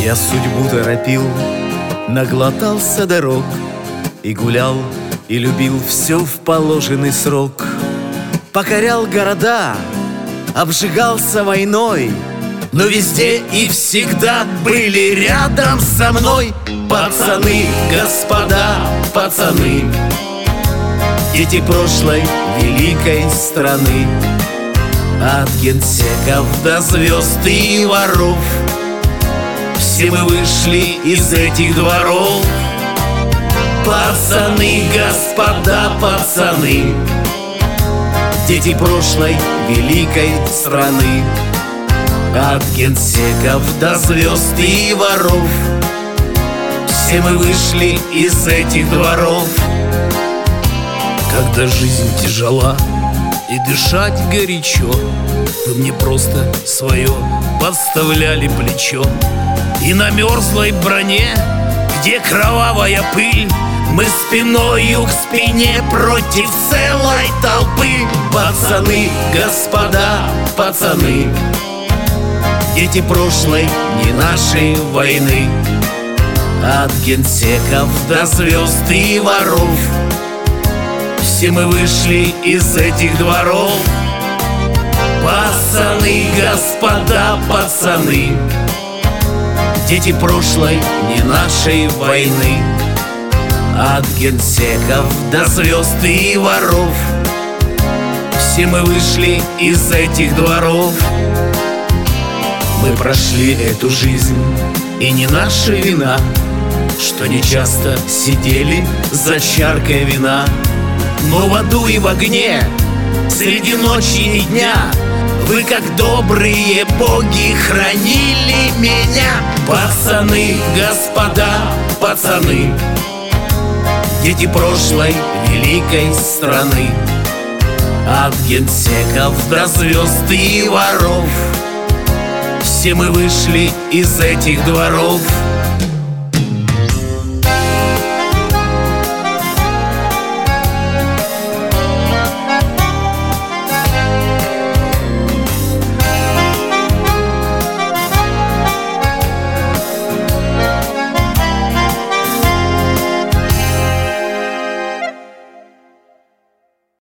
Я судьбу торопил, наглотался дорог, и гулял, и любил все в положенный срок. Покорял города, обжигался войной, но везде и всегда были рядом со мной пацаны, господа, пацаны, дети прошлой великой страны. От генсеков до звезд и воров все мы вышли из этих дворов. Пацаны, господа, пацаны, дети прошлой великой страны. От генсеков до звезд и воров все мы вышли из этих дворов. Когда жизнь тяжела и дышать горячо, вы мне просто свое подставляли плечо. И на мерзлой броне, где кровавая пыль, мы спиною к спине против целой толпы. Пацаны, господа, пацаны, дети прошлой, не нашей войны. От генсеков до звезд и воров все мы вышли из этих дворов. Пацаны, господа, пацаны, дети прошлой, не нашей войны. От генсеков до звезд и воров все мы вышли из этих дворов. Мы прошли эту жизнь, и не наша вина, что не часто сидели за чаркой вина. Но в аду и в огне, среди ночи и дня, вы, как добрые боги, хранили меня. Пацаны, господа, пацаны, дети прошлой великой страны. От генсеков до звезд и воров все мы вышли из этих дворов.